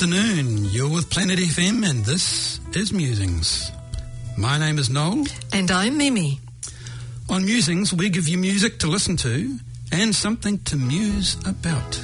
afternoon. You're with Planet FM and this is Musings. My name is Noel. And I'm Mimi. On Musings, we give you music to listen to and something to muse about.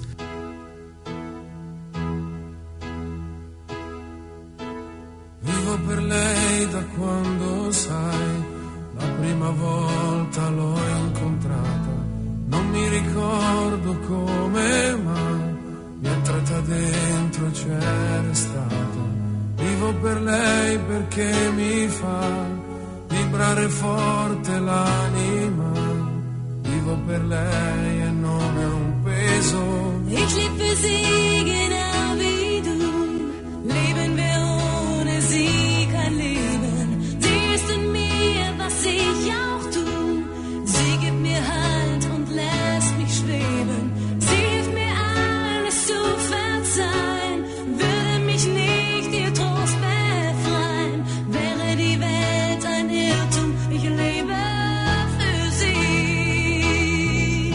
Vivo per lei da quando, sai, la prima volta l'ho incontrata. Non mi ricordo come mai mi è entrata dentro e c'era stata. Vivo per lei perché mi fa vibrare forte l'anima. Vivo per lei e non è un peso. Ich lebe für sie genau wie du. Leben wir ohne sie kein Leben. Sie ist in mir, was ich auch tu. Sie gibt mir Halt und lässt mich schweben. Sie hilft mir alles zu verzeihen. Würde mich nicht ihr Trost befreien. Wäre die Welt ein Irrtum, ich lebe für sie.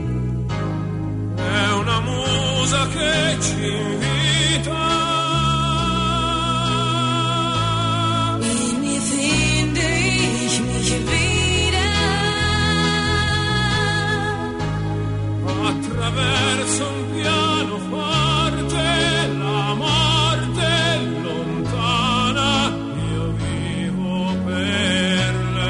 È una musa che ci invita. In ihr finde ich mich wieder. Attraverso un pianoforte la morte è lontana, io vivo per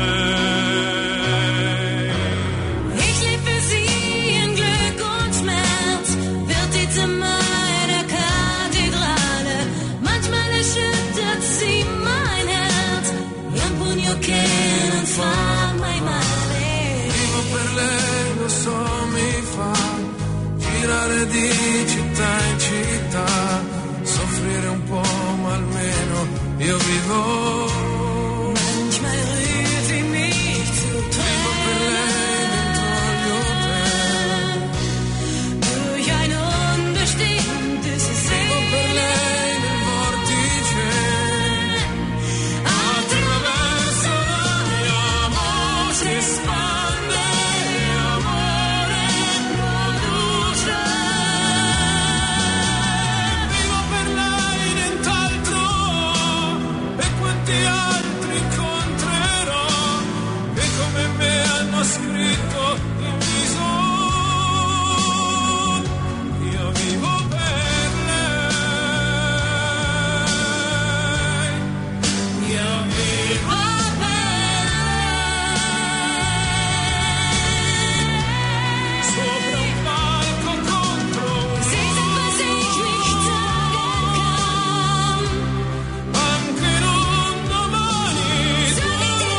lei. Ich lebe für sie in Glück und Schmerz, wird die Zimmer einer Kathedrale. Manchmal erschüttert sie mein Herz. Young pugno che non fa mai male. Vivo per lei, lo so, mi fa girare di città in città, soffrire un po' ma almeno io vivo. Manchmal rührt sie mich zu Vivo per lei dentro agli hotel. durch ein unbestimmtes Vivo per lei nel vortice. Attraverso la mia voce si espande amore produce. Vivo per lei nient'altro. E quanti altri incontrerò che come me hanno scritto in viso. Io vivo per lei. Io vivo sopra un palco contro un Sie sind, was ich nicht sagen kann. anche non domani. So wie die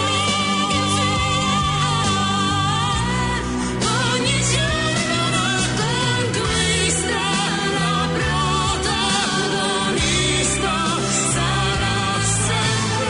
Gefühl. Ogni giorno conquista la protagonista. Sarà sempre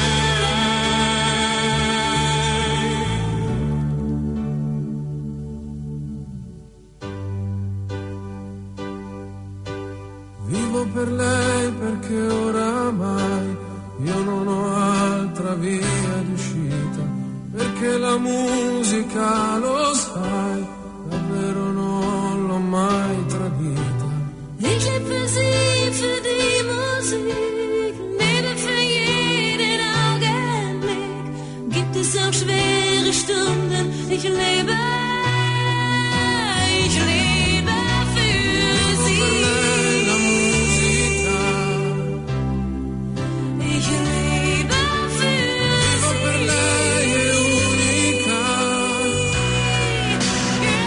Vivo per lei perché oramai io non ho altra via d'uscita, perché la musica, lo sai, davvero non l'ho mai tradita. Ich lebe für sie, für die Musik, lebe für jeden Augenblick. Gibt es auch schwere Stunden, ich lebe für sie. La musica, Ich lebe für vivo per lei è unica. sie.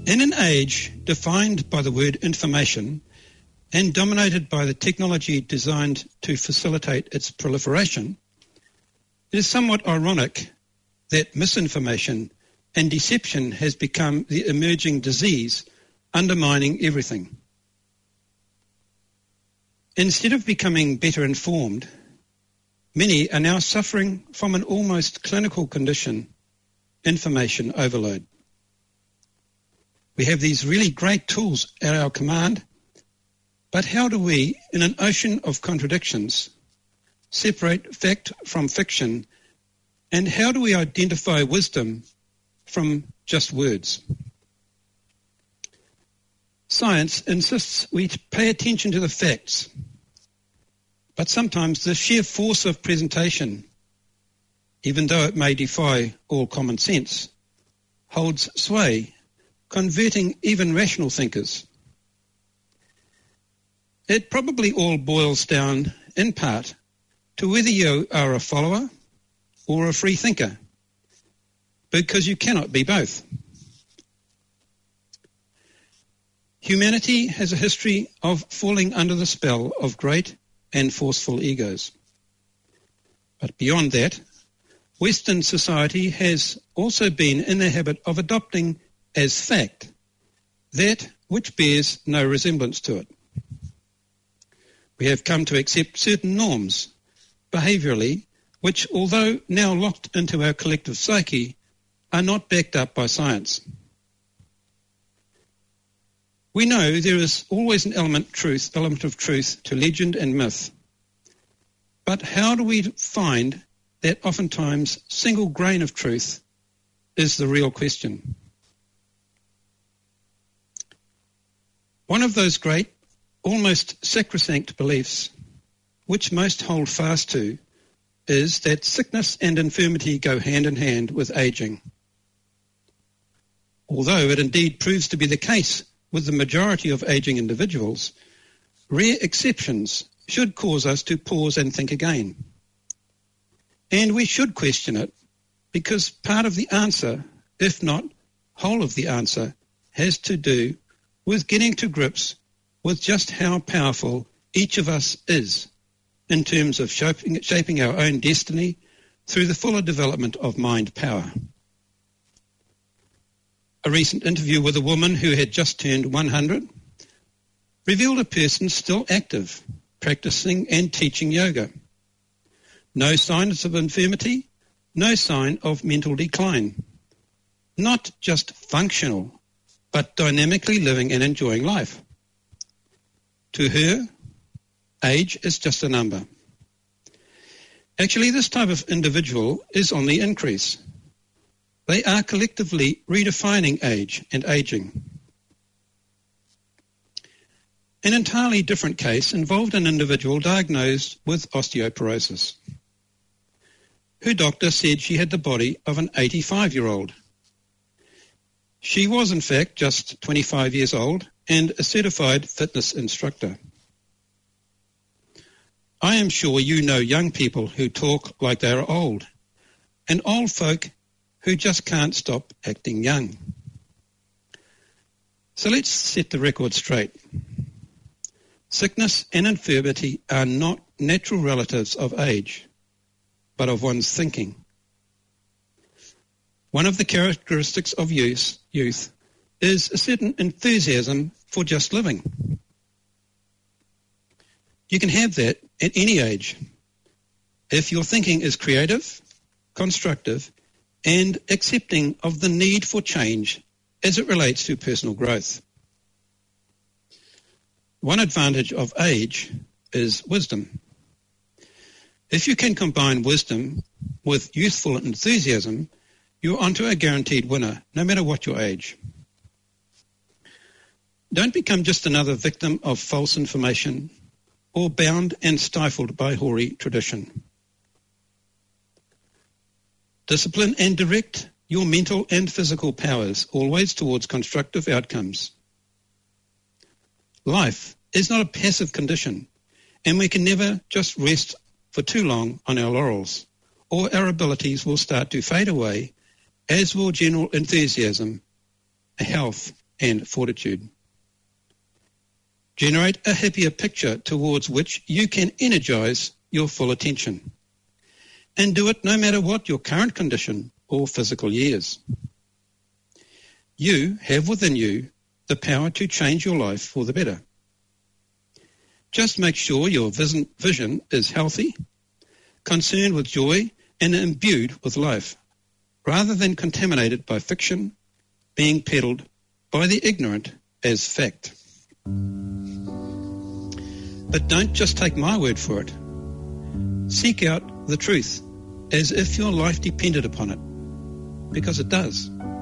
In an age defined by the word information and dominated by the technology designed to facilitate its proliferation, it is somewhat ironic that misinformation and deception has become the emerging disease undermining everything. Instead of becoming better informed, many are now suffering from an almost clinical condition, information overload. We have these really great tools at our command, but how do we, in an ocean of contradictions, separate fact from fiction, and how do we identify wisdom from just words? Science insists we pay attention to the facts, but sometimes the sheer force of presentation, even though it may defy all common sense, holds sway, converting even rational thinkers. It probably all boils down, in part, to whether you are a follower or a free thinker, because you cannot be both. Humanity has a history of falling under the spell of great and forceful egos. But beyond that, Western society has also been in the habit of adopting as fact that which bears no resemblance to it. We have come to accept certain norms, behaviourally, which, although now locked into our collective psyche, are not backed up by science. We know there is always an element of truth to legend and myth. But how do we find that oftentimes single grain of truth is the real question? One of those great, almost sacrosanct beliefs, which most hold fast to, is that sickness and infirmity go hand in hand with ageing. Although it indeed proves to be the case with the majority of ageing individuals, rare exceptions should cause us to pause and think again. And we should question it, because part of the answer, if not whole of the answer, has to do with getting to grips with just how powerful each of us is in terms of shaping our own destiny through the fuller development of mind power. A recent interview with a woman who had just turned 100 revealed a person still active, practicing and teaching yoga. No signs of infirmity, no sign of mental decline. Not just functional, but dynamically living and enjoying life. To her, age is just a number. Actually, this type of individual is on the increase. They are collectively redefining age and aging. An entirely different case involved an individual diagnosed with osteoporosis. Her doctor said she had the body of an 85-year-old. She was, in fact, just 25 years old and a certified fitness instructor. I am sure you know young people who talk like they are old, and old folk who just can't stop acting young. So let's set the record straight. Sickness and infirmity are not natural relatives of age, but of one's thinking. One of the characteristics of youth is a certain enthusiasm for just living. You can have that at any age if your thinking is creative, constructive, and accepting of the need for change as it relates to personal growth. One advantage of age is wisdom. If you can combine wisdom with youthful enthusiasm, you're onto a guaranteed winner, no matter what your age. Don't become just another victim of false information or bound and stifled by hoary tradition. Discipline and direct your mental and physical powers always towards constructive outcomes. Life is not a passive condition, and we can never just rest for too long on our laurels, or our abilities will start to fade away, as will general enthusiasm, health, and fortitude. Generate a happier picture towards which you can energize your full attention. And do it no matter what your current condition or physical years. You have within you the power to change your life for the better. Just make sure your vision is healthy, concerned with joy, and imbued with life, rather than contaminated by fiction, being peddled by the ignorant as fact. But don't just take my word for it. Seek out the truth as if your life depended upon it, because it does.